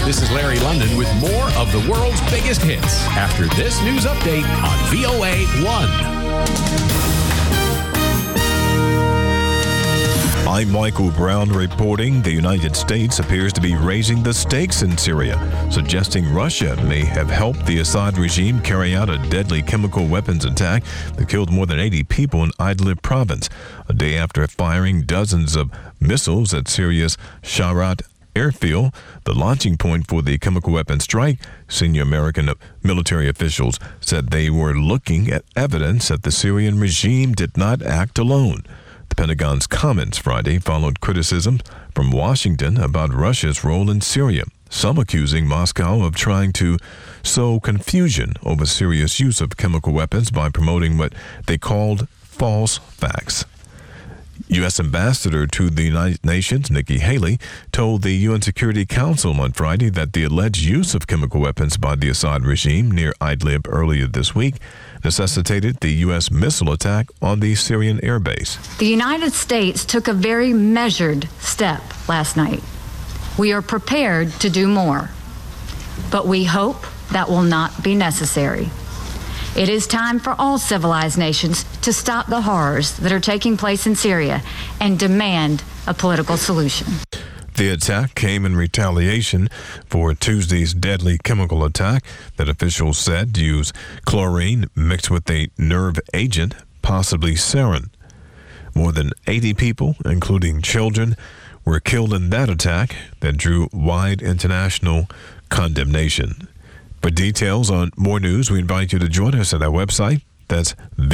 This is Larry London with more of the world's biggest hits after this news update on VOA 1. I'm Michael Brown reporting the United States appears to be raising the stakes in Syria, suggesting Russia may have helped the Assad regime carry out a deadly chemical weapons attack that killed more than 80 people in Idlib province, a day after firing dozens of missiles at Syria's Sharat airfield, the launching point for the chemical weapons strike. Senior American military officials said they were looking at evidence that the Syrian regime did not act alone. The Pentagon's comments Friday followed criticism from Washington about Russia's role in Syria, some accusing Moscow of trying to sow confusion over Syria's use of chemical weapons by promoting what they called false facts. U.S. Ambassador to the United Nations, Nikki Haley, told the UN Security Council on Friday that the alleged use of chemical weapons by the Assad regime near Idlib earlier this week necessitated the U.S. missile attack on the Syrian airbase. The United States took a very measured step last night. We are prepared to do more, but we hope that will not be necessary. It is time for all civilized nations to stop the horrors that are taking place in Syria and demand a political solution. The attack came in retaliation for Tuesday's deadly chemical attack that officials said used chlorine mixed with a nerve agent, possibly sarin. More than 80 people, including children, were killed in that attack that drew wide international condemnation. For details on more news, we invite you to join us at our website. That's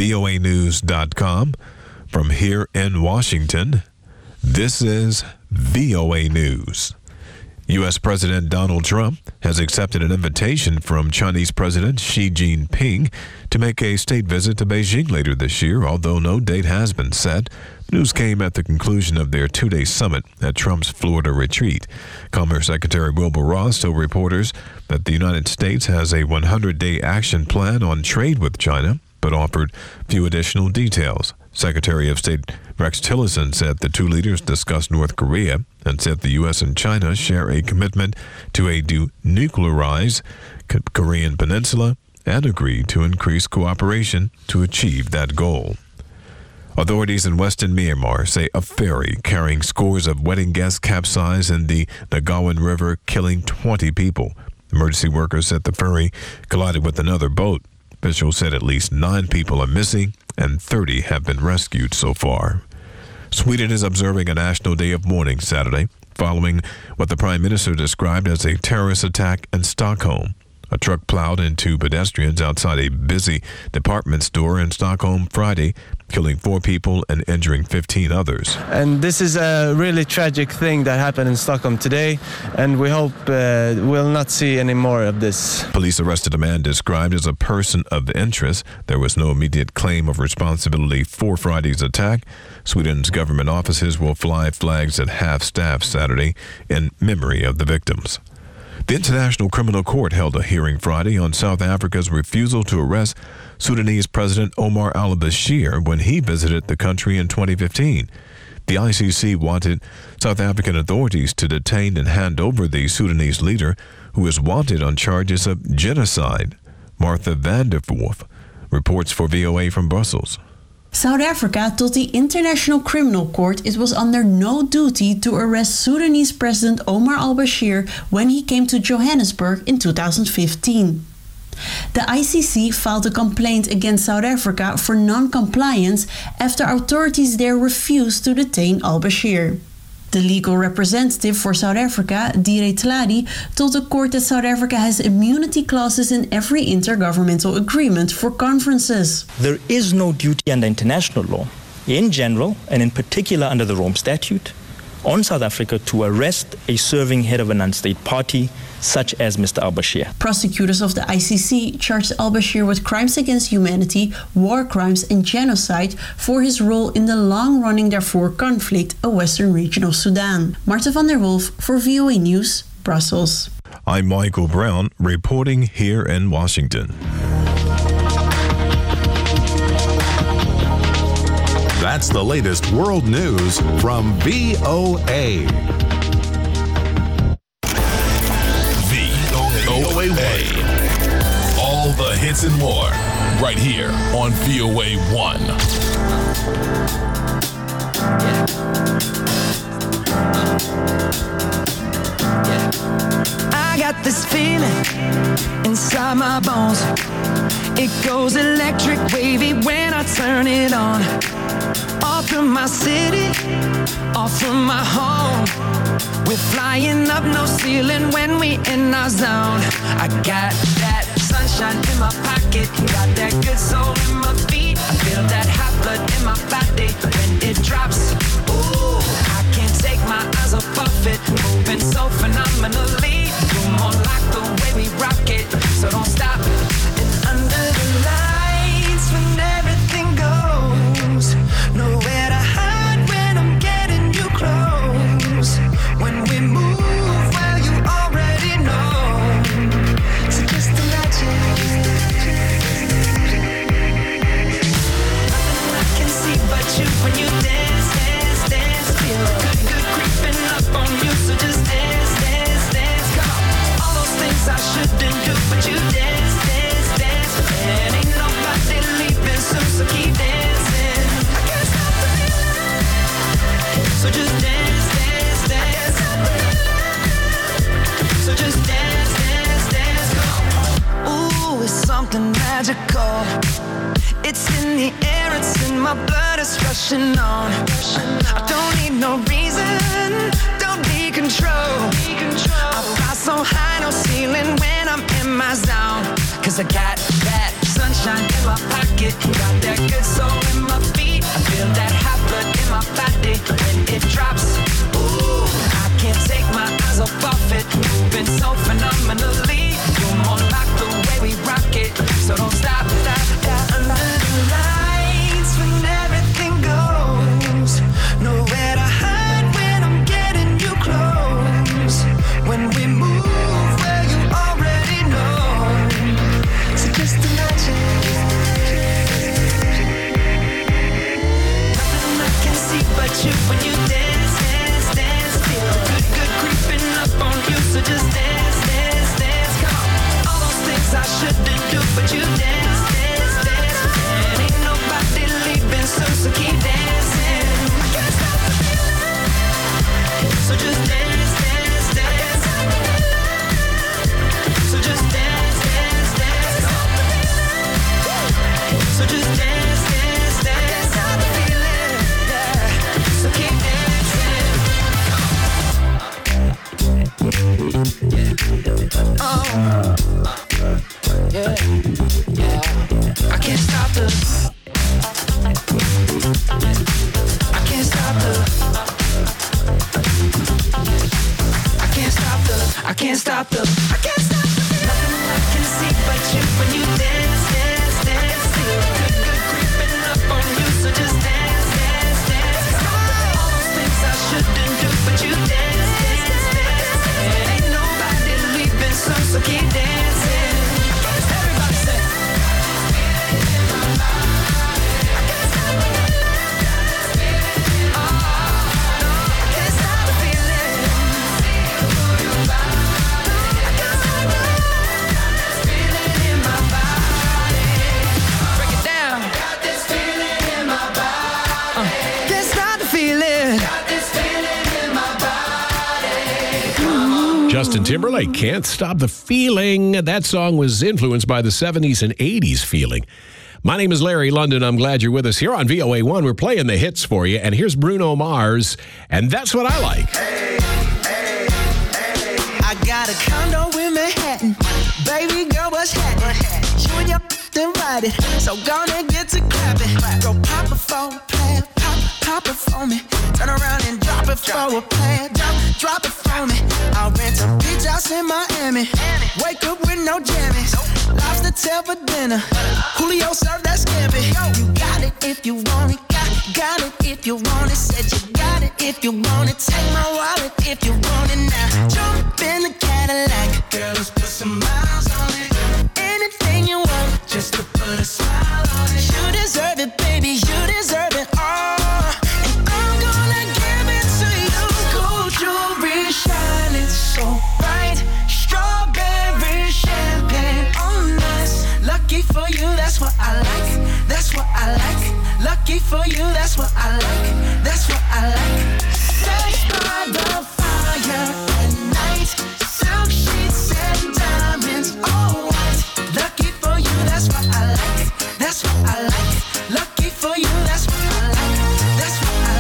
voanews.com. From here in Washington, this is VOA News. U.S. President Donald Trump has accepted an invitation from Chinese President Xi Jinping to make a state visit to Beijing later this year, although no date has been set. The news came at the conclusion of their two-day summit at Trump's Florida retreat. Commerce Secretary Wilbur Ross told reporters that the United States has a 100-day action plan on trade with China, but offered few additional details. Secretary of State Rex Tillerson said the two leaders discussed North Korea and said the U.S. and China share a commitment to a denuclearize Korean peninsula and agreed to increase cooperation to achieve that goal. Authorities in western Myanmar say a ferry carrying scores of wedding guests capsized in the Nagawan River, killing 20 people. Emergency workers said the ferry collided with another boat. Officials said at least 9 people are missing and 30 have been rescued so far. Sweden is observing a national day of mourning Saturday, following what the Prime Minister described as a terrorist attack in Stockholm. A truck plowed into pedestrians outside a busy department store in Stockholm Friday, killing 4 people and injuring 15 others. And this is a really tragic thing that happened in Stockholm today, and we hope we'll not see any more of this. Police arrested a man described as a person of interest. There was no immediate claim of responsibility for Friday's attack. Sweden's government offices will fly flags at half-staff Saturday in memory of the victims. The International Criminal Court held a hearing Friday on South Africa's refusal to arrest Sudanese President Omar al-Bashir when he visited the country in 2015. The ICC wanted South African authorities to detain and hand over the Sudanese leader, who is wanted on charges of genocide. Martha Vandervoort reports for VOA from Brussels. South Africa told the International Criminal Court it was under no duty to arrest Sudanese President Omar al-Bashir when he came to Johannesburg in 2015. The ICC filed a complaint against South Africa for non-compliance after authorities there refused to detain al-Bashir. The legal representative for South Africa, Dire Tladi, told the court that South Africa has immunity clauses in every intergovernmental agreement for conferences. There is no duty under international law, in general and in particular under the Rome Statute, on South Africa to arrest a serving head of a non-state party, such as Mr. al-Bashir. Prosecutors of the ICC charged al-Bashir with crimes against humanity, war crimes and genocide for his role in the long-running Darfur conflict, a western region of Sudan. Marta van der Wolf for VOA News, Brussels. I'm Michael Brown, reporting here in Washington. That's the latest world news from VOA. hits, and more. Right here on VOA 1. I got this feeling inside my bones. It goes electric wavy when I turn it on. Off from my city, off from my home. We're flying up, no ceiling when we in our zone. I got that sunshine in my pocket, got that good soul in my feet. I feel that hot blood in my body when it drops. Ooh, I can't take my eyes off of it, moving so phenomenally. You're more like the way we rock it, so don't stop. And under the lights when everything goes, nowhere to hide when I'm getting you close. When we move, well, you already know. So just imagine. Nothing I can see but you when you dance, dance, dance. Feel good, good creeping up on you. So just dance, dance, dance. Come on. All those things I shouldn't do, but you dance, dance, dance. And ain't nobody leaving soon, so keep dancing. I can't stop the feeling. So just dance, dance, dance. So just dance, dance, dance. Come on. Ooh, it's something magical. It's in the air, it's in my blood, it's rushing on. I don't need no reason, don't need control. I fly so high, no ceiling when I'm in my zone. Cause I got that sunshine in my pocket, got that good soul in my feet. I feel that hot blood in my body when it drops. Ooh, I can't take my eyes off of it, moving so phenomenally. You're more like the way we rock it, so don't stop, stop, stop. Under the lights when everything goes, nowhere to hide when I'm getting you close. When we move, well, you already know. So just imagine. Nothing I can see but you when you dance, dance, dance. Feel good, good creeping up on you. So just dance, dance, dance. Come on. All those things I shouldn't do, but you dance, dance, dance. And ain't nobody leaving soon, so keep dancing. I can't stop the feeling. So just dance, dance, dance. So just dance, dance, dance. So just dance, dance, dance. I can't stop the feeling. Yeah. So keep dancing. Oh. Yeah. Yeah. I can't stop the. I can't stop the. I can't stop the. I can't stop the. I can't stop the. Nothing I can see but you when you dance, dance, dance. Feel good, good creeping up on you. So just dance, dance, dance. All those things I shouldn't do, but you dance, dance, dance. And ain't nobody leaving soon, so keep dancing. Everybody say. Justin Timberlake, Can't Stop the Feeling. That song was influenced by the 70s and 80s feeling. My name is Larry London. I'm glad you're with us here on VOA 1. We're playing the hits for you, and here's Bruno Mars, and That's What I Like. Hey, hey, hey. I got a condo in Manhattan. Baby girl, what's happening? You and your invited, so gonna get to clapping. Go pop it for a plan, pop it for me. Turn around and drop it for a plan. Drop it for me. I'll rent a beach house in Miami. Wake up with no jammies. Lobster tail for dinner. Julio served that scampi. You got it if you want it. Got it if you want it. Said you got it if you want it. Take my wallet if you want it now. Jump in the Cadillac. Girl, let's put some miles on it. Anything you want, just to put a smile on it. You deserve it, baby. You deserve it all. And I'm gonna give it to you. Gold jewelry shining so bright. Strawberry champagne on us. Lucky for you, that's what I like. That's what I like. Sex by the fire at night. Silk sheets and diamonds, all white. Lucky for you, that's what I like. That's what I like. Lucky for you, that's what I like. That's what I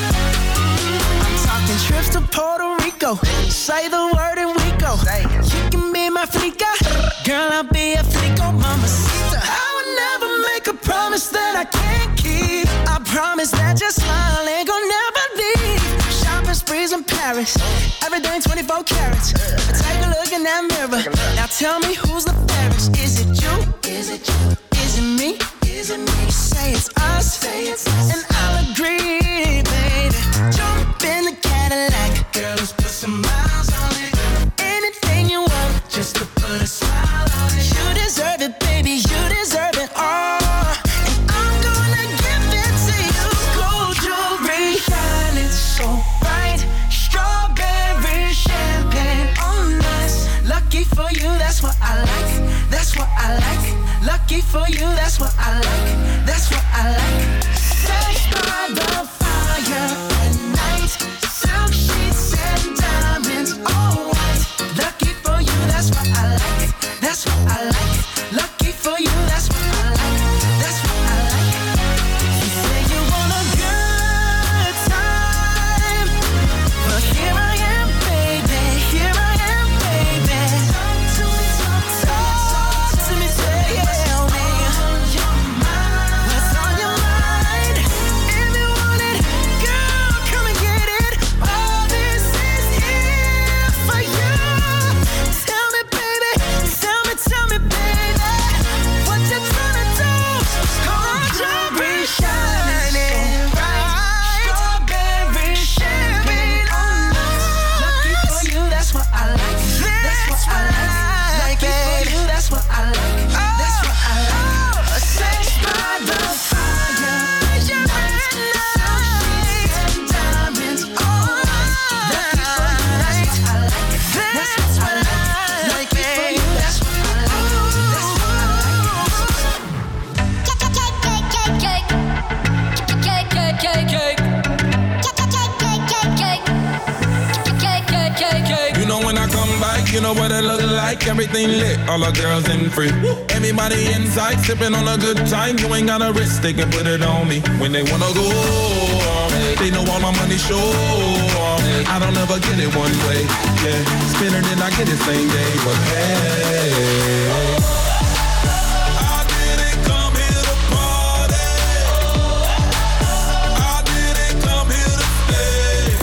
like. I'm talking trips to Puerto Rico. Say the word and we go. You can be my flica. Girl, I'll be a flico, mamacita. I would never make a promise that I can't keep. I promise that your smile ain't gonna never leave. Shopping sprees in Paris, everything 24 carats. Take a look in that mirror. Now tell me who's the fairest. Is it you? Is it you? Is it me? Is it me? Say it's us, and I'll agree, baby. Jump in the Cadillac, girl, let's put some miles on it. Anything you want, just to put a smile on it. You deserve it, baby, you deserve it all. And I'm gonna give it to you. Gold jewelry, shining so bright. Strawberry champagne on us. Lucky for you, that's what I like. That's what I like. Lucky for you, that's what I like. That's what I like. Sex by the fire at night. Silk sheets and diamonds, all white. Lucky for you, that's what I like. That's what I like. Lucky for you, that's what I like. That's what I like. You say you want a good time, but here I am, baby. Here I am, baby. Talk to me, talk to me, tell me what's on your mind. If you want it, girl, come and get it. All this is here for you. Tell me, baby, tell me, baby, what you tryna do? Gold jewelry shining bright. Strawberry champagne on us. Lucky for you, that's what I like. That's what I like. Lucky for you, that's what I like. That's what I like. Sex by the fire at night. Silk sheets and diamonds on us. Lucky for you, that's what I like. That's what I like. Lucky for you, that's what I like. That's what I You know when I come back, you know what it look like. Everything lit, all the girls in free. Everybody inside, sipping on a good time. You ain't got a risk, they can put it on me. When they wanna go, they know all my money show. I don't ever get it one way, yeah. Spin it and I get it same day, but hey. I didn't come here to party. I didn't come here to stay.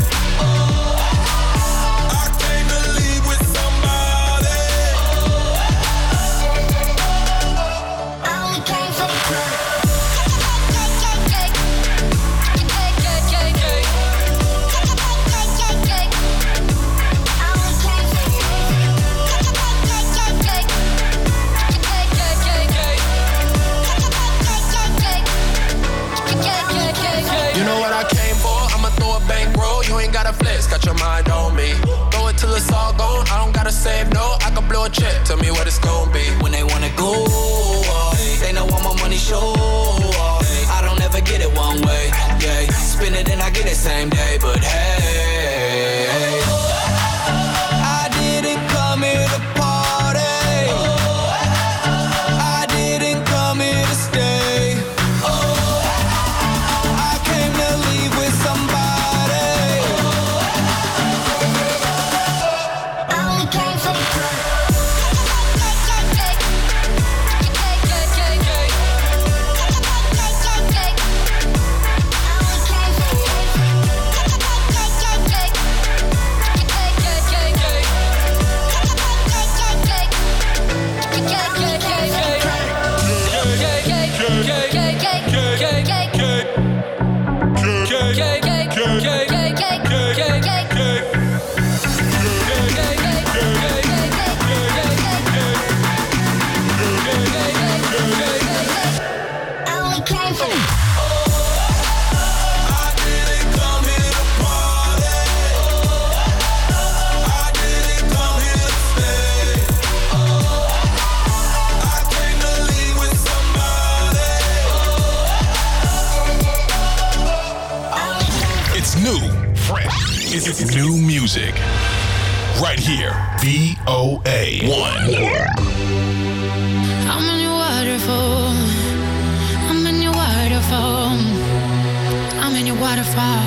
I came to leave with somebody. I only came for the club. You know what I came for? I'ma throw a bankroll. You ain't gotta flex, got your mind on me. Throw it till it's all gone. I don't gotta save no. I can blow a check. Tell me what it's gonna be. When they wanna go, they know all my money show. I don't ever get it one way. Yeah, spin it and I get it same day. But hey, I didn't come here to party. I didn't come here to stay. I came to leave with somebody. I only came for the club. New music. Right here. VOA1. I'm in your waterfall. I'm in your waterfall. I'm in your waterfall.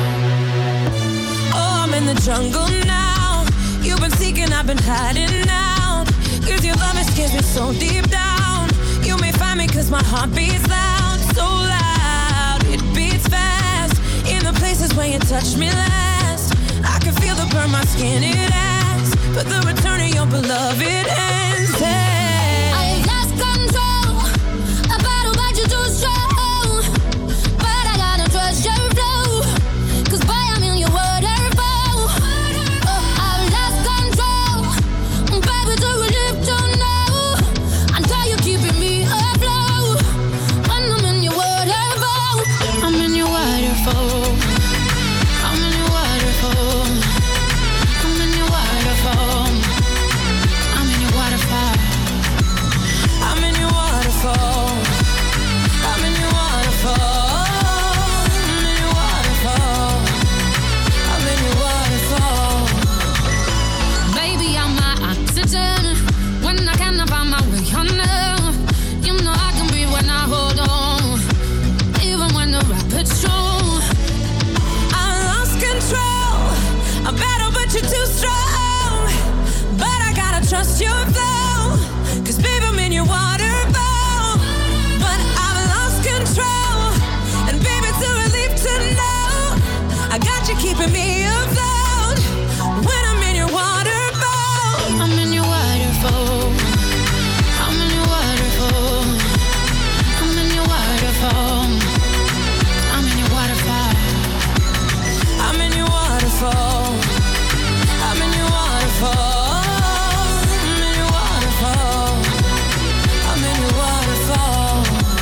Oh, I'm in the jungle now. You've been seeking, I've been hiding out. 'Cause your love has scared me so deep down. You may find me 'cause my heart beats loud. So loud, it beats fast. In the places where you touched me last, I can feel the burn my skin, it asks. But the return of your beloved ends. Hey. I lost control. A battle but you too strong. But I gotta trust your flow. 'Cause boy, I'm in your waterfall. Oh, I've lost control. Baby, do we live to know? Until you're keeping me afloat. When I'm in your waterfall. I'm in your waterfall. I'm in your waterfall. I'm in your waterfall. I'm in your waterfall. I'm in your waterfall. I'm in your waterfall. I'm in your waterfall. I'm in your waterfall. Baby, I'm my oxygen. When I cannot find my way under, you know I can breathe when I hold on. Even when the rapid's strong. I lost control. A battle, but you're too strong. But I gotta trust your flow. 'Cause baby, I'm in your waterfall. But I've lost control. And baby, it's a relief to know I got you keeping me afloat. When I'm in your waterfall. I'm in your waterfall. I'm in your waterfall. I'm in your waterfall. I'm in your waterfall. I'm in your waterfall. I'm in your waterfall. I'm in your waterfall. I'm in your waterfall.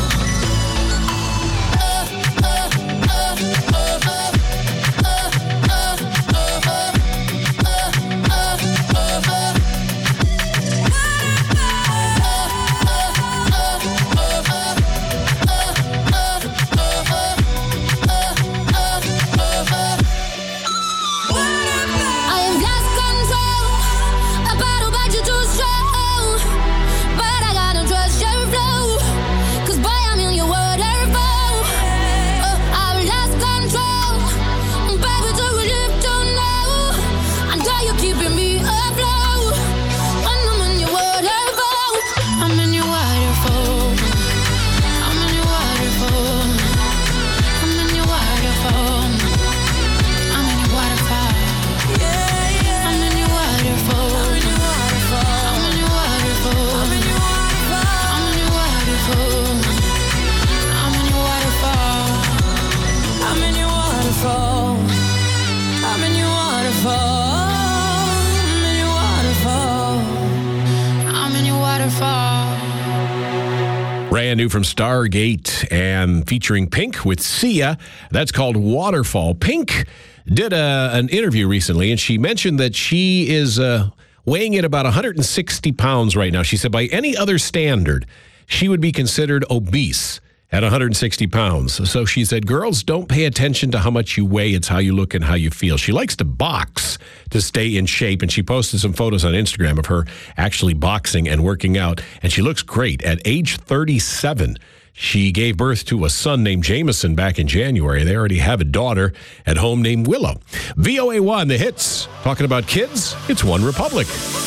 I have lost control. A battle, but you're too strong. But I gotta trust your flow. 'Cause boy, I'm in your waterfall. Oh, I've lost control. Baby, do we live to know? Until you're keeping me afloat. When I'm in your waterfall. I'm in your waterfall. I'm in your waterfall. I'm in your waterfall. I'm in your waterfall. I'm in your waterfall. I'm in your waterfall. I'm in your waterfall. I'm in your waterfall. I'm in your waterfall. I'm in your waterfall. I'm in your waterfall. I'm in your waterfall. I'm in your waterfall. Brand new from Stargate and featuring Pink with Sia. That's called Waterfall. Pink did an interview recently, and she mentioned that she is weighing in about 160 pounds right now. She said by any other standard, she would be considered obese at 160 pounds. So she said, girls, don't pay attention to how much you weigh. It's how you look and how you feel. She likes to box to stay in shape, and she posted some photos on Instagram of her actually boxing and working out, and she looks great. At age 37, she gave birth to a son named Jameson back in January. They already have a daughter at home named Willow. VOA1, the hits. Talking about kids, it's One Republic.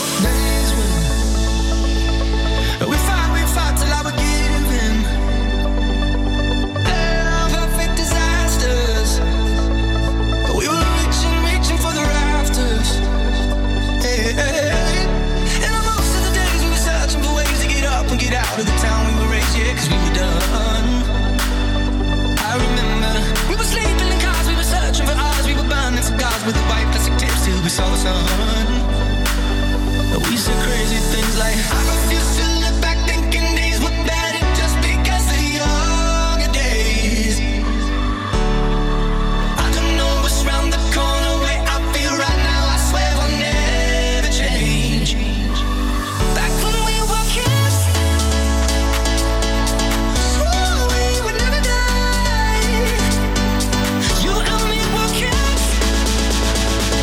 We fought till I would give in. Perfect disasters. We were reaching for the rafters. Hey, hey. And most of the days we were searching for ways to get up and get out of the town we were raised, yeah, 'cause we were done. I remember we were sleeping in cars, we were searching for ours, we were burning cigars with the white plastic tips till we saw the sun. We said crazy things like, I refuse to look back thinking days were better just because the younger days. I don't know what's round the corner, way I feel right now, I swear I'll never change. Back when we were kids, swore we would never die. You and me were kids,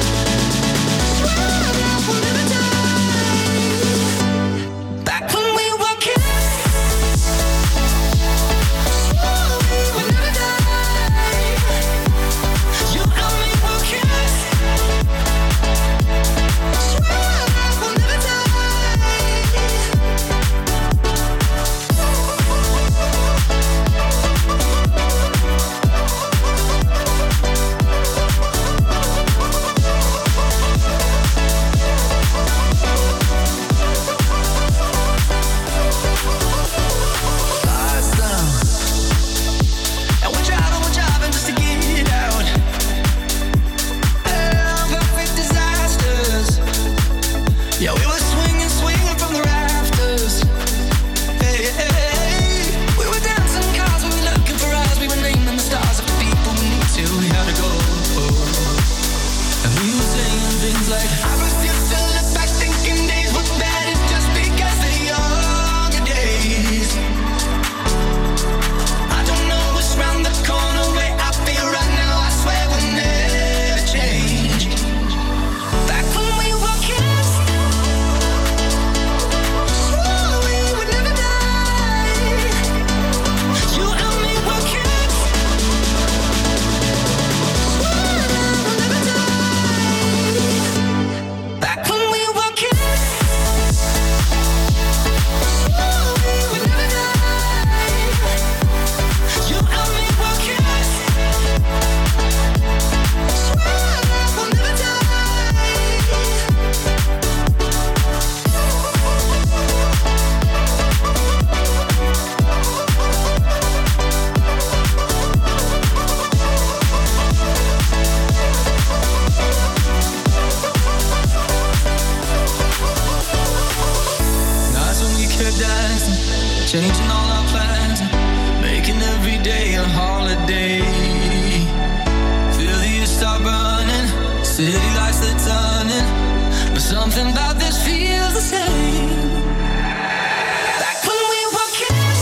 changing all our plans, making every day a holiday. Feel the years start burning, city lights they're turning, but something about this feels the same. Like when we were kids,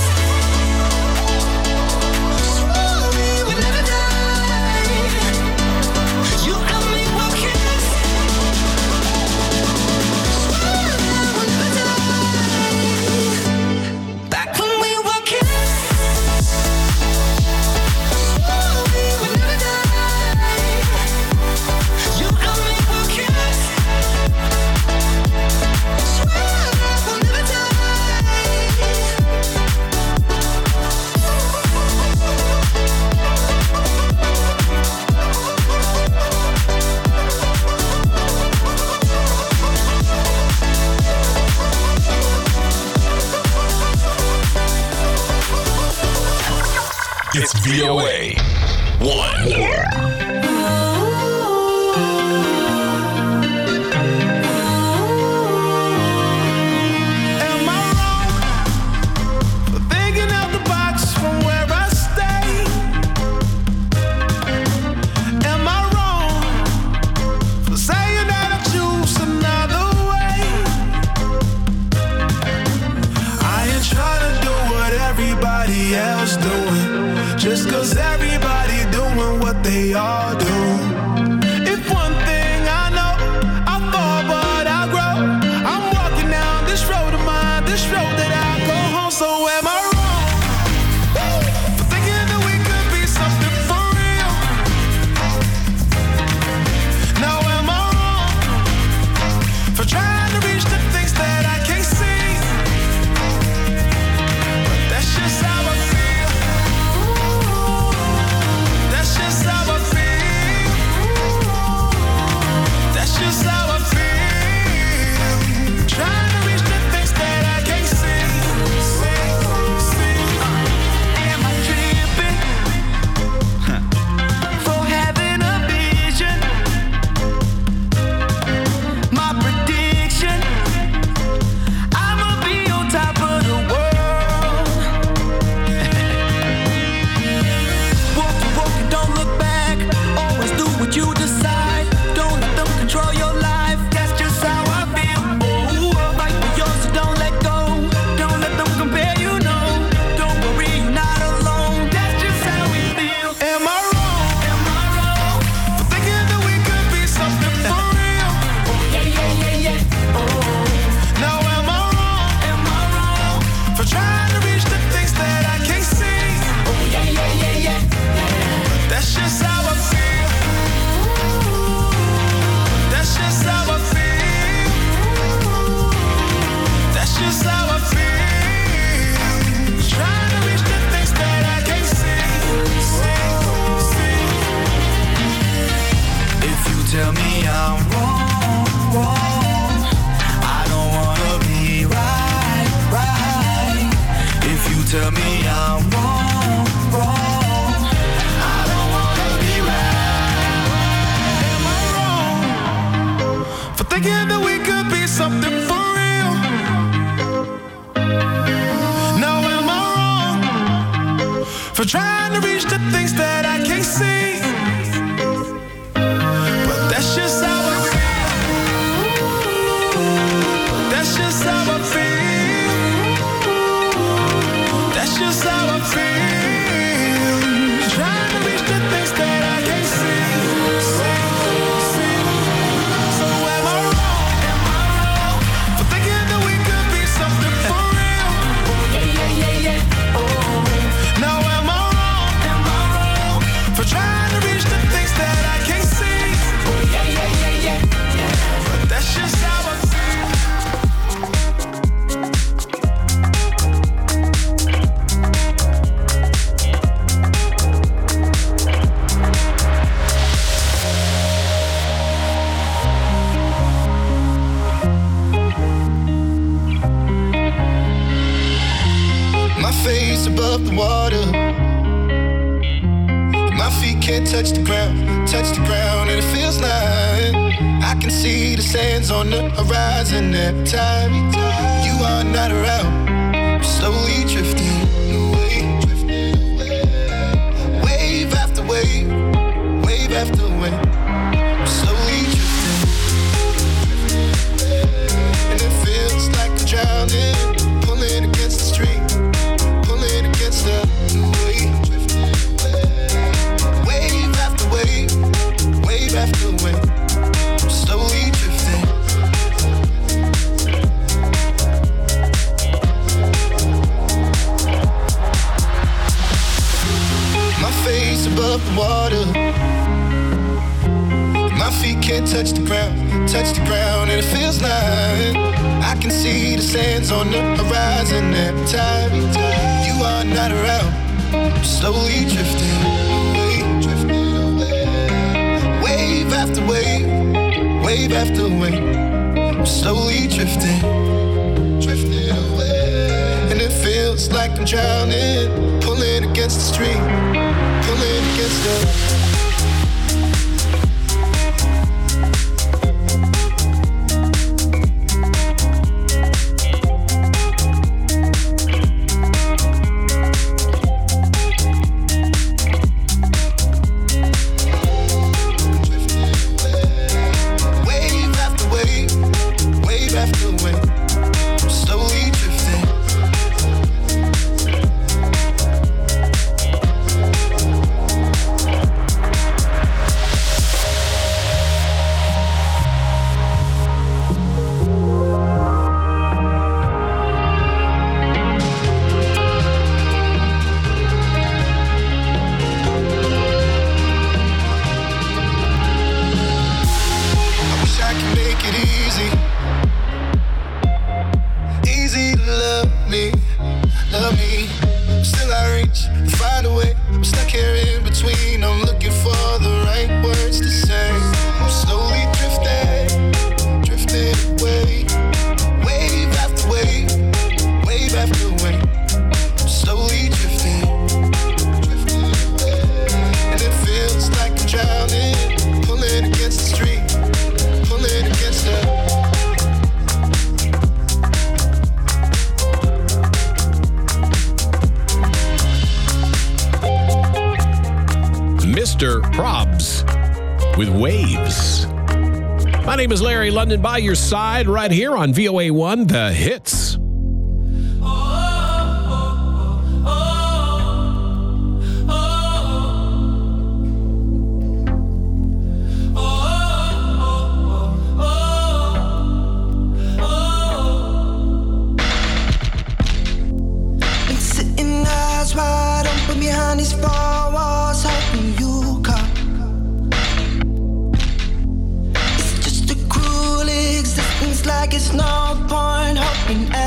swore we would never die. You and me were kids, swore we'll never die. Back when we were kids, swore we would never die. You and me were kids, swear we'll never die. It's VOA 1. Am I wrong for thinking out the box from where I stay? Am I wrong for saying that I choose another way? I ain't trying to do what everybody else doing, just 'cause everybody doing what they all do. If one thing I know, I fall but I grow. I'm walking down this road of mine, this road that I go home. So am I wrong for thinking that we could be something for real? Now am I wrong for trying to reach the things that I can't see? But that's just how I feel. That's just how I feel. That's just how I feel. Trying to reach the things that I can't see. Am I tripping for having a vision? My prediction, I'ma be on top of the world. Walk, don't look back. Always do what you decide. Don't let them control your life. That's just how I feel. Oh, fight for yours, so don't let go. Don't let them compare, you know. Don't worry, you're not alone. That's just how we feel. Am I wrong? Am I wrong for thinking that we could be something for real? Yeah. Oh, now am I wrong? Am I wrong for trying to reach the things that I can't see? Oh, yeah. That's just how I feel. That's just how I feel. That's just how I feel. Trying to reach the things that I can't see. If you tell me I'm wrong, I don't wanna be right. If you tell me I'm wrong, I don't wanna be right. Am I wrong for thinking that we could be something for real? Now am I wrong for trying to reach the things that I can't see? But that's just how I feel. That's just how I feel. That's just how I feel. Trying to reach the things that I can't see. So am I wrong? Am I wrong for thinking that we could be something for real? Yeah. Oh, now am I wrong? Am I wrong for trying to reach the things that I can't see? Yeah. But that's just how I feel. My face above the water, my feet can't touch the ground, and it feels like I can see the sands on the horizon every time you are not around. slowly drifting away. Wave after wave, wave after wave, I'm slowly drifting. And it feels like I'm drowning, pulling against the stream, pulling against the wave. Wave after wave, wave after wave, I'm slowly drifting. My face above the water, my feet can't touch the ground, and it feels like I can see the sands on the horizon every time you are not around. I'm slowly drifting away, wave after wave, wave after wave, I'm slowly drifting away, and it feels like I'm drowning, pulling against the stream, pulling against the. Probs with Waves. My name is Larry London, by your side right here on VOA1 The Hits. Been sitting eyes wide open behind these four walls, hoping you come. It's just a cruel existence, like it's no point hoping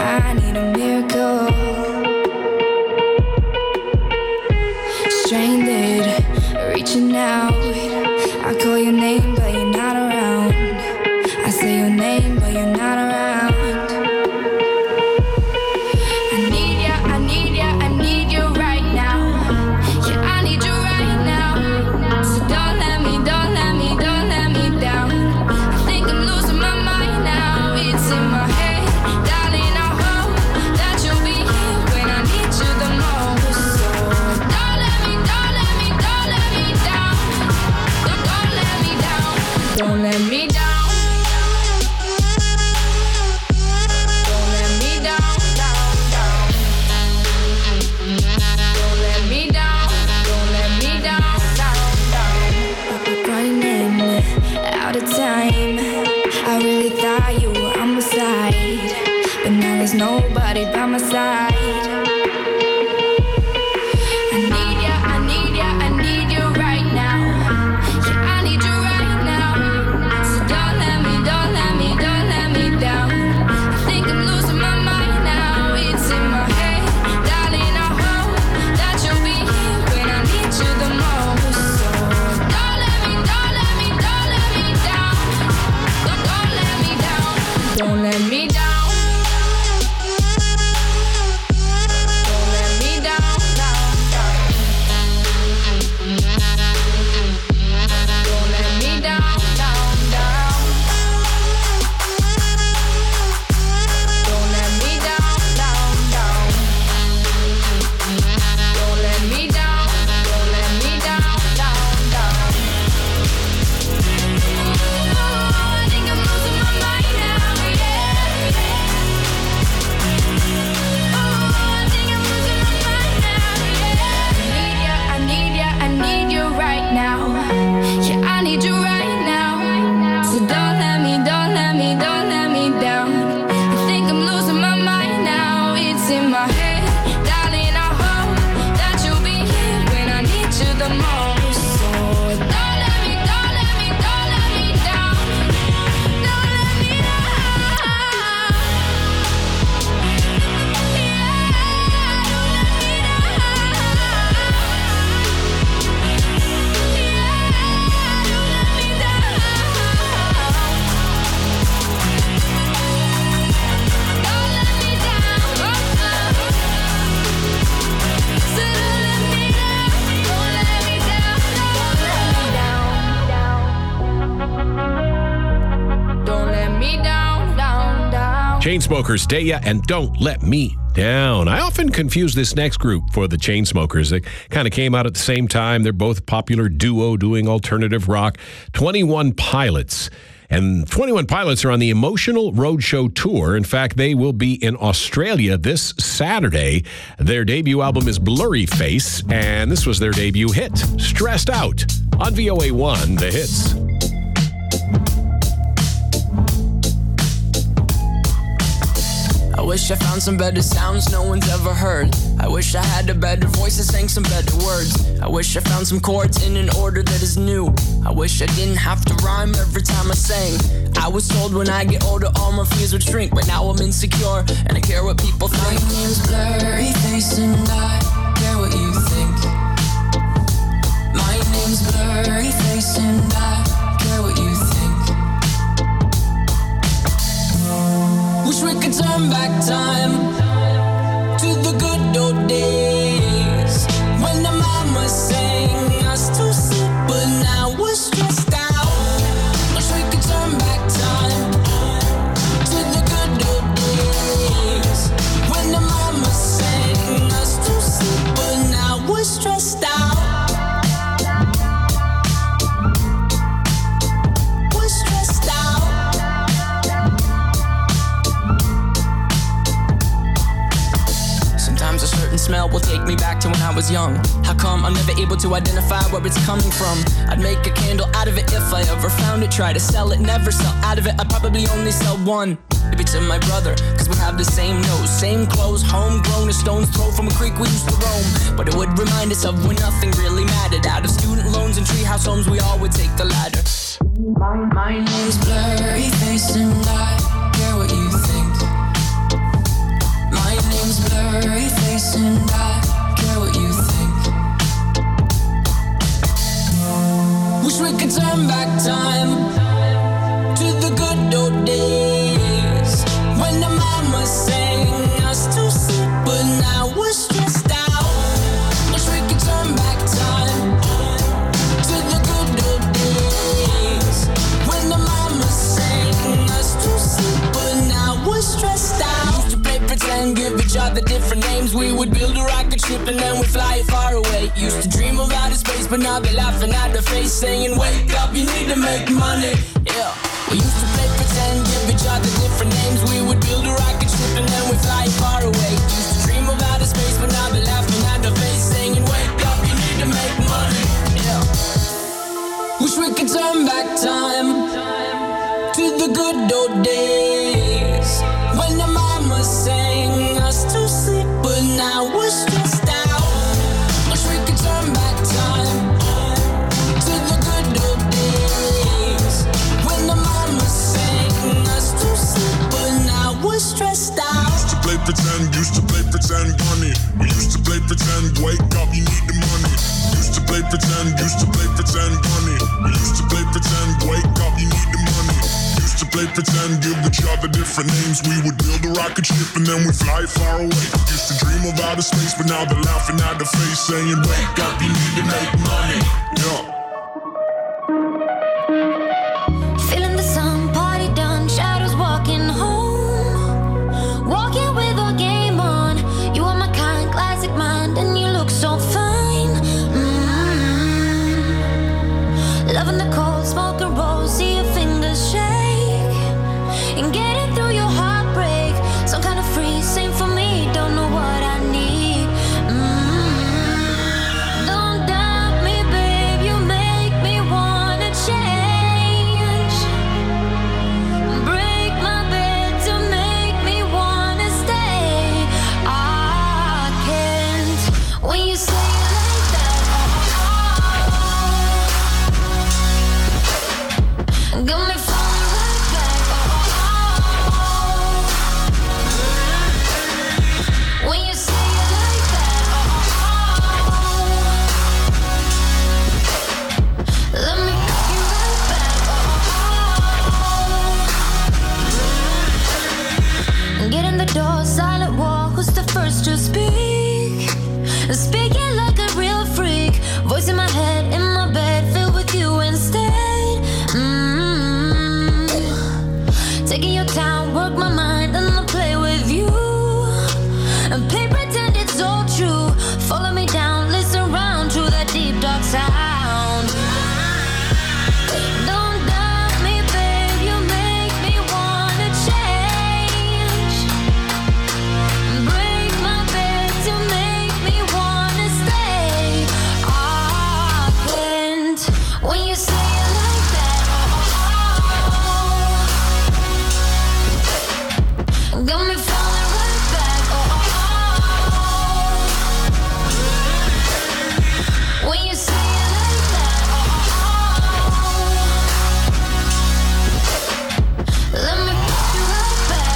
I need a miracle. Stranded, reaching out. I call your name, but you're not around. I say your name, but you're not around. I need ya, I need ya, I need you right now. Yeah, I need you right now. So don't let me down. I think I'm losing my mind now. It's in my head, darling. I hope that you'll be here when I need you the most. So don't let me down. Don't let me down. Don't let me down. Time. I really thought you were on my side, but now there's nobody by my side. I need ya, I need ya, I need you right now. Yeah, I need you right now. So don't let me down. I think I'm losing my mind now. It's in my head, darling. I hope that you'll be here when I need you the most. So don't let me down. Don't let me down. Chainsmokers, Daya, and Don't Let Me Down. I often confuse this next group for the Chainsmokers. They kind of came out at the same time. They're both a popular duo doing alternative rock. 21 Pilots. And 21 Pilots are on the Emotional Roadshow Tour. In fact, they will be in Australia this Saturday. Their debut album is Blurry Face, and this was their debut hit, Stressed Out, on VOA1, The Hits. I wish I found some better sounds no one's ever heard. I wish I had a better voice that sang some better words. I wish I found some chords in an order that is new. I wish I didn't have to rhyme every time I sang. I was told when I get older all my fears would shrink, but now I'm insecure and I care what people think. My name's Blurry Face and I care what you think. My name's Blurry Face and I care what you think. Wish we could turn back time to the good old days when the mama sang us to sleep, but now we're stressed out. Wish we could turn back time to the good old days when the mama sang us to sleep, but now we're stressed out. Smell will take me back to when I was young. How come I'm never able to identify where it's coming from? I'd make a candle out of it if I ever found it. Try to sell it, never sell out of it. I'd probably only sell one. Maybe to my brother, cause we have the same nose, same clothes, homegrown, a stone's throw from a creek we used to roam. But it would remind us of when nothing really mattered. Out of student loans and treehouse homes, we all would take the ladder. My name's Blurry Face and I care what you think. Wish we could turn back time to the good old days when the mama sang us to sleep, but now we're stressed out. Wish we could turn back time to the good old days when the mama sang us to sleep, but now we're stressed out. Used to play pretend, give each other different names. We would build a rocket ship and then we'd fly it far away. Used to dream of outer space, but now they're laughing at the face, saying, wake up, you need to make money. Yeah. We used to play pretend, give each other different names. We would build a rocket ship and then we'd fly it far away. Used to dream of outer space, but now they're laughing at the face, saying, wake up, you need to make money. Yeah. Wish we could turn back time to the good old days when the mama sang us to sleep, but now we're stressed out. Wish we could turn back time to the good old days when the mama sang us to sleep, but now we're stressed out. Used to play pretend, money. We used to play pretend, wake up, you need the money. Used to play pretend, money. We used to play pretend, wake up, you need the money. Used to play pretend, give each other different names. We would build a rocket ship and then we fly far away. Used to dream of outer space, but now they're laughing at the face, saying, wake up, you need to make money. Yeah. Feeling the sun, party done, shadows walking home. Walking with our game on. You are my kind, classic mind, and you look so fine. Loving the cold, smoking roll, see your fingers shake. And getting through your heartbreak. Some kind of free, same for me, don't know what I need. Don't doubt me, babe, you make me wanna change. Break my bed to make me wanna stay. I can't when you say it like that. Got me falling right back. When you say it like that. Let me pick you right back. Get in the door, silent walk. Who's the first to speak? Speaking like a real freak. Voice in my head, in my bed, filled with you instead. Taking your time, work my mind, and I'll play with you. And play pretend it's all true. Follow me down, listen round to that deep dark sound. Don't doubt me, babe, you make me wanna change. Break my bed to make me wanna stay. I can't when you say it like that. Got me falling right back. When you say it like that. Let me put you right back.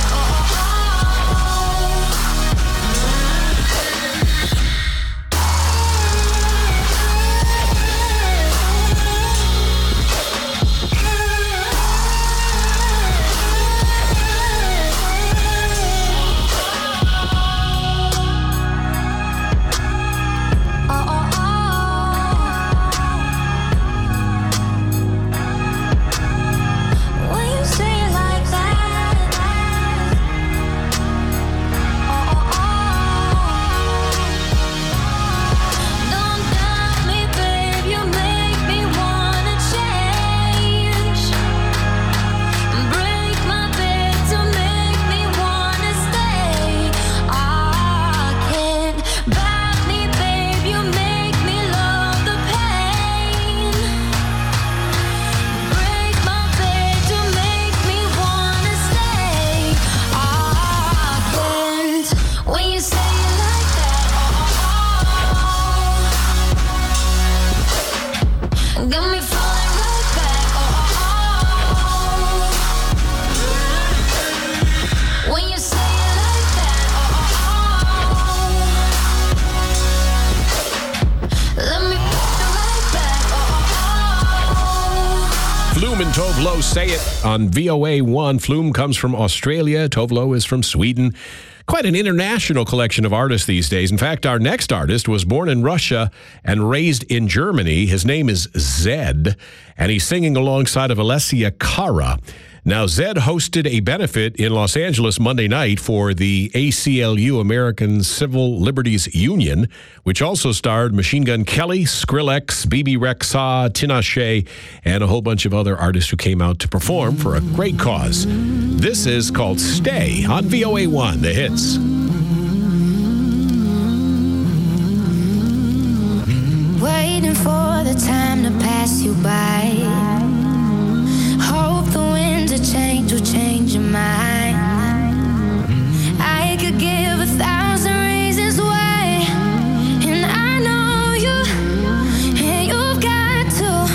When you say it like that. Don't doubt me, babe, you make me wanna change. Break my bed to make me wanna stay. I can't doubt me, babe, you make me love the pain. Break my bed to make me wanna stay. I can't when you say it like that. Got me falling right back. When you say it like that. Let me put you right back. Flume and Tove Lo Say It on VOA1. Flume comes from Australia. Tove Lo is from Sweden. Quite an international collection of artists these days. In fact, our next artist was born in Russia and raised in Germany. His name is Zed, and he's singing alongside of Alessia Cara. Now, Zed hosted a benefit in Los Angeles Monday night for the ACLU, American Civil Liberties Union, which also starred Machine Gun Kelly, Skrillex, BB Rexha, Tinashe, and a whole bunch of other artists who came out to perform for a great cause. This is called Stay on VOA1, the hits. Waiting for the time to pass you by. Hope the winds of change will change your mind. I could give 1,000 reasons why, and I know you, and you've got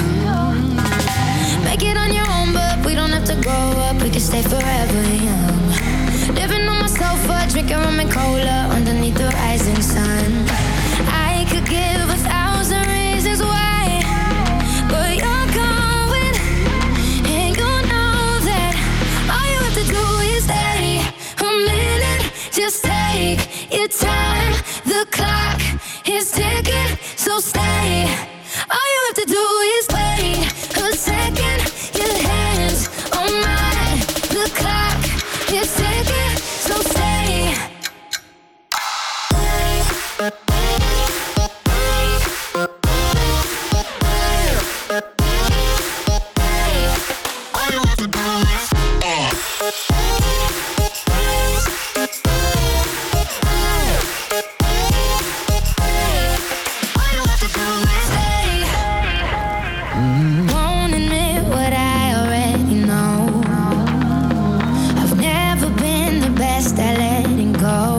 to make it on your own, but we don't have to grow up, we can stay forever young. Living on my sofa, drinking rum and cola underneath the rising sun. I could give 1,000 reasons why, but you're going, and you know that all you have to do is stay a minute. Just take your time. The clock is ticking, so stay. All you have to do is wait a second. Your hands on mine. The clock is ticking, so stay. Won't admit what I already know. I've never been the best at letting go.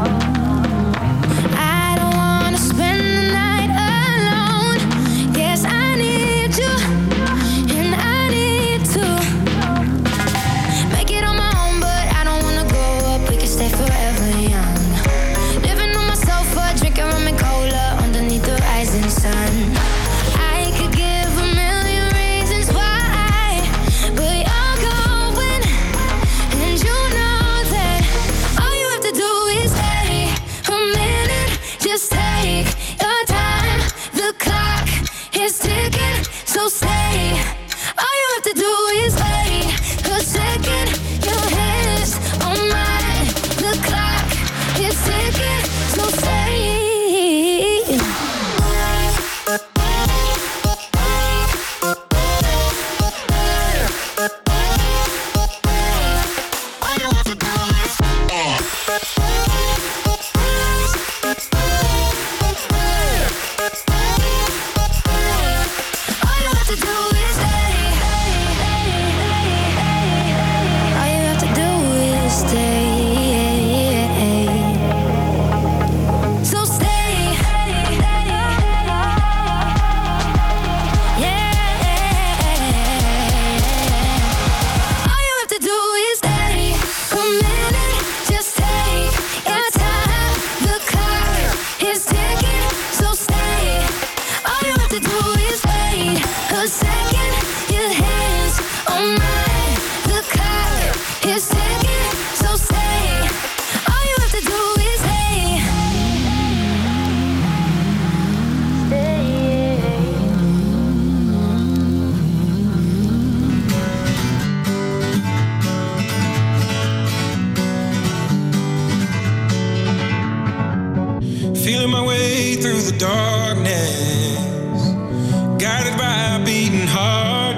I don't wanna spend the night alone. Yes, I need you, and I need to make it on my own, but I don't wanna grow up, we can stay forever young. Living on my sofa, drinking rum and cola underneath the rising sun. I could give a million reasons why, but you're going, and you know that all you have to do is stay a minute. Just take your time. The clock is ticking, so stay. All you have to do is wait a second. Your hands on mine. The clock is ticking, so stay. All you have to do is stay. All you have to do is stay. So stay. Yeah. All you have to do is stay a minute. Just take your time. The clock is ticking, so stay. All you have to do is wait a second. Your hands on mine. The clock is ticking, so stay. All you have to do is stay. Feeling my way through the darkness, guided by a beating heart.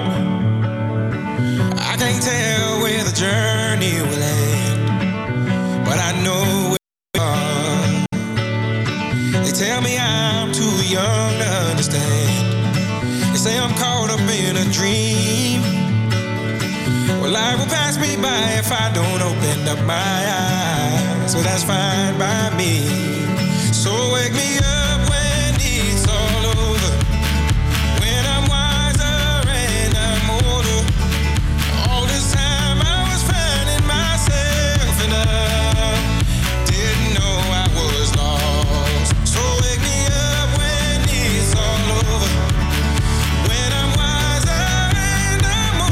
I can't tell where the journey will end, but I know where we are. They tell me I'm too young to understand. They say I'm caught up in a dream. Well, life will pass me by if I don't open up my eyes. So that's fine by me. So wake me up when it's all over, when I'm wiser and I'm older. All this time I was finding myself, and I didn't know I was lost. So wake me up when it's all over, when I'm wiser and I'm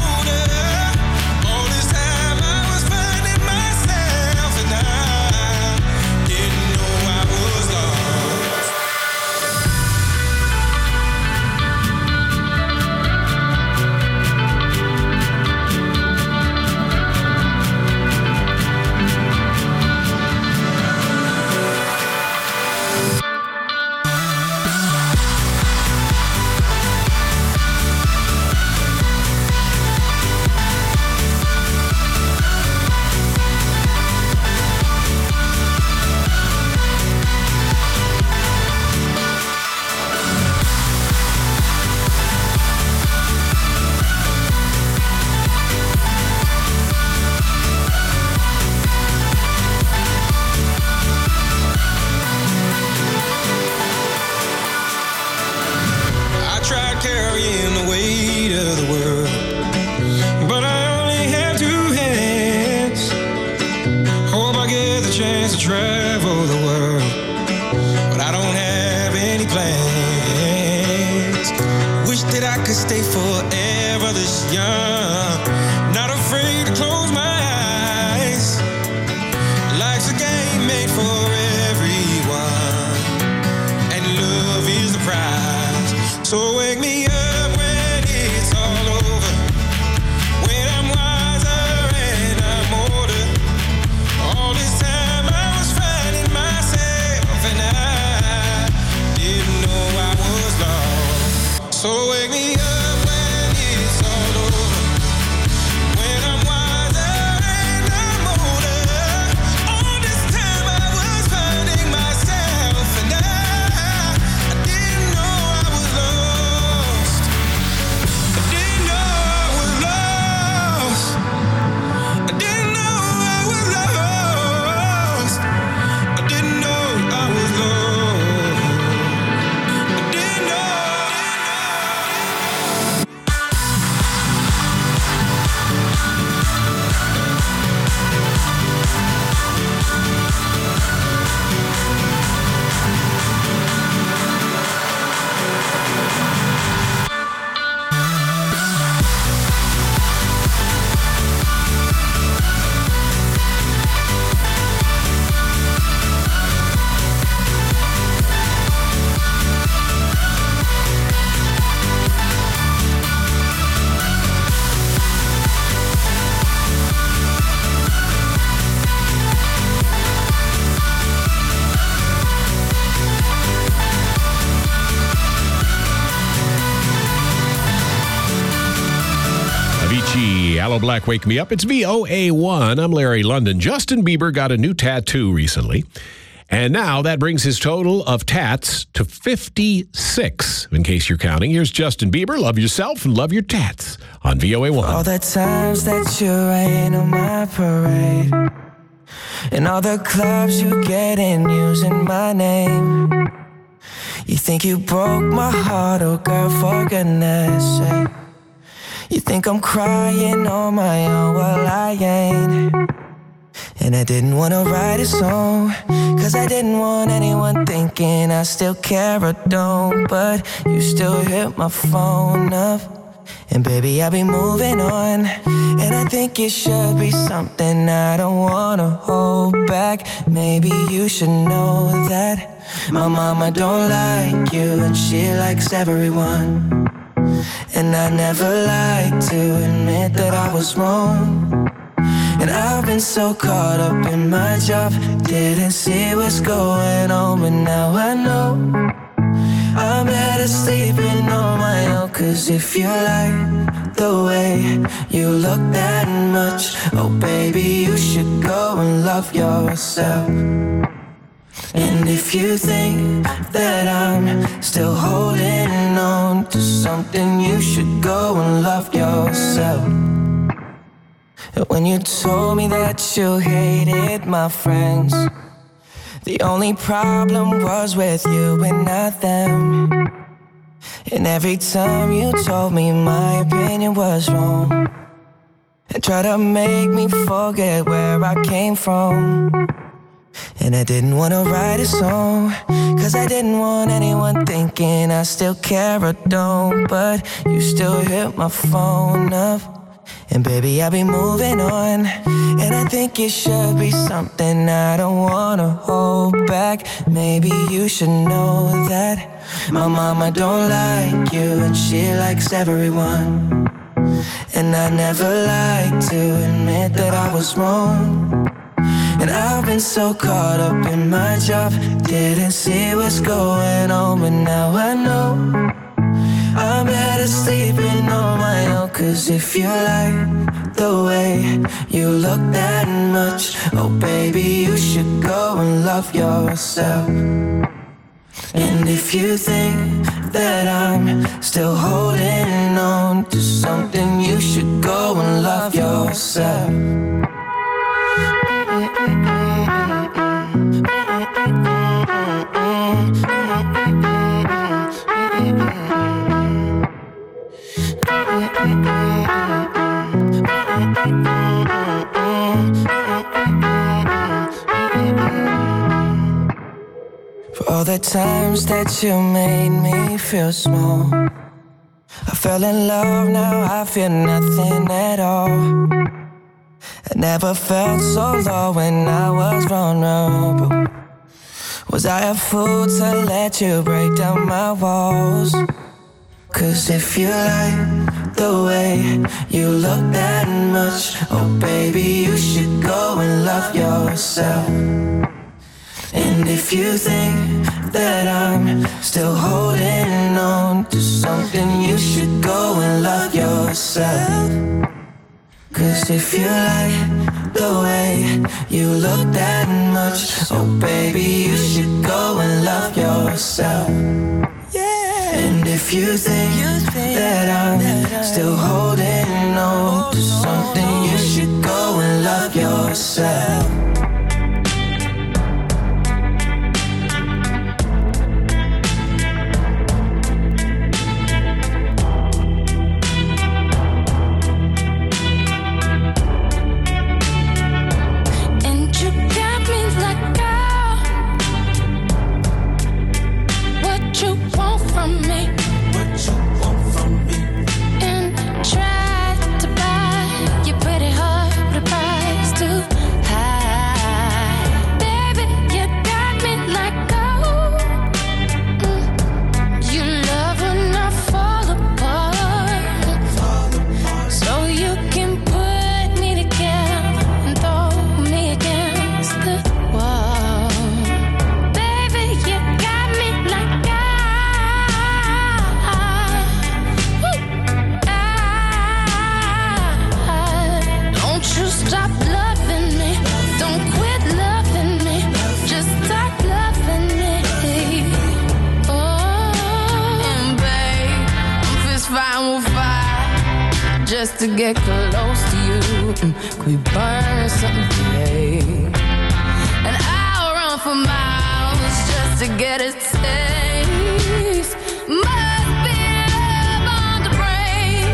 carrying the weight of the world. But I only have 2 hands. Hope I get the chance to travel the world. But I don't have any plans. Wish that I could stay forever this young. Not afraid to close my eyes. Life's a game made for everyone, and love is the prize. So wake me up when it's all over, when I'm wiser and I'm older. All this time I was finding myself, and I didn't know I was lost. So wake me up when it's all over, when I'm wiser and I'm older. All this time I was finding myself, and I didn't know I was lost. I didn't know I was lost. I didn't know I was lost. I didn't know I was lost. I didn't know. Avicii, Aloe Black, Wake Me Up. It's VOA1. I'm Larry London. Justin Bieber got a new tattoo recently, and now that brings his total of tats to 56. In case you're counting, here's Justin Bieber. Love yourself and love your tats on VOA1. All the times that you rain on my parade, and all the clubs you get in using my name. You think you broke my heart, oh girl, for goodness sake. You think I'm crying on my own, well I ain't. And I didn't wanna write a song, cause I didn't want anyone thinking I still care or don't. But you still hit my phone up, and baby I'll be moving on. And I think it should be something I don't wanna hold back. Maybe you should know that my mama don't like you, and she likes everyone. And I never like to admit that I was wrong. And I've been so caught up in my job, didn't see what's going on. But now I know I'm better sleeping on my own. Cause if you like the way you look that much, oh baby, you should go and love yourself. And if you think that I'm still holding on to something, you should go and love yourself. When you told me that you hated my friends, the only problem was with you and not them. And every time you told me my opinion was wrong, and tried to make me forget where I came from. And I didn't wanna write a song, cause I didn't want anyone thinking I still care or don't. But you still hit my phone up, and baby I'll be moving on. And I think it should be something I don't wanna hold back. Maybe you should know that my mama don't like you, and she likes everyone. And I never like to admit that I was wrong. And I've been so caught up in my job, didn't see what's going on. But now I know I'm better sleeping on my own. Cause if you like the way you look that much, oh baby, you should go and love yourself. And if you think that I'm still holding on to something, you should go and love yourself. the times that you made me feel small. I fell in love, now I feel nothing at all. I never felt so low when I was vulnerable. Was I a fool to let you break down my walls? 'Cause if you like the way you look that much, oh baby, you should go and love yourself. And if you think that I'm still holding on to something, you should go and love yourself. 'Cause if you like the way you look that much, oh baby, you should go and love yourself. And if you think that I'm still holding on to something, you should go and love yourself. Just to get close to you, could we burn something today? And I'll run for miles just to get a taste. Must be love on the brain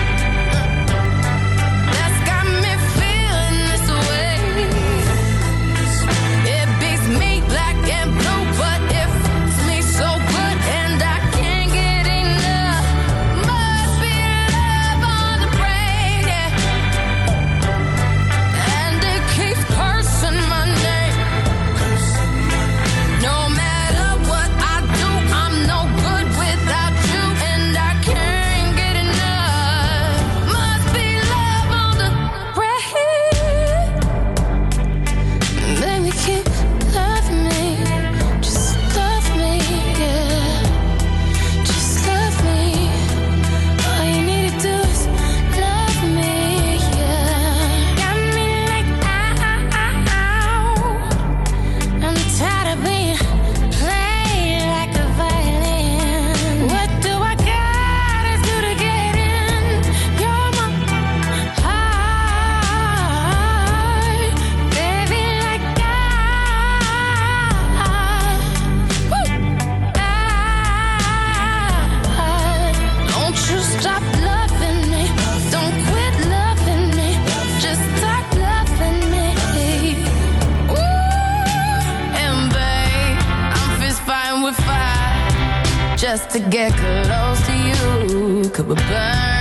that's got me feeling this way. It beats me black and blue, but it fits me so good and I can't get enough. Must be love on the brain, yeah. And it keeps cursing my name. No matter what I do, I'm no good without you, and I can't get enough. Must be love on the brain. Baby, keep loving me, just love me, yeah. Just love me. All you need to do is love me, yeah. Got me like ow. I'm tired of being played like a violin. What do I gotta do to get in? You're my heart, baby, like don't you stop loving me, don't quit loving me, just start loving me. Ooh, and babe, I'm fist fighting with fire just to get close to you. Could we burn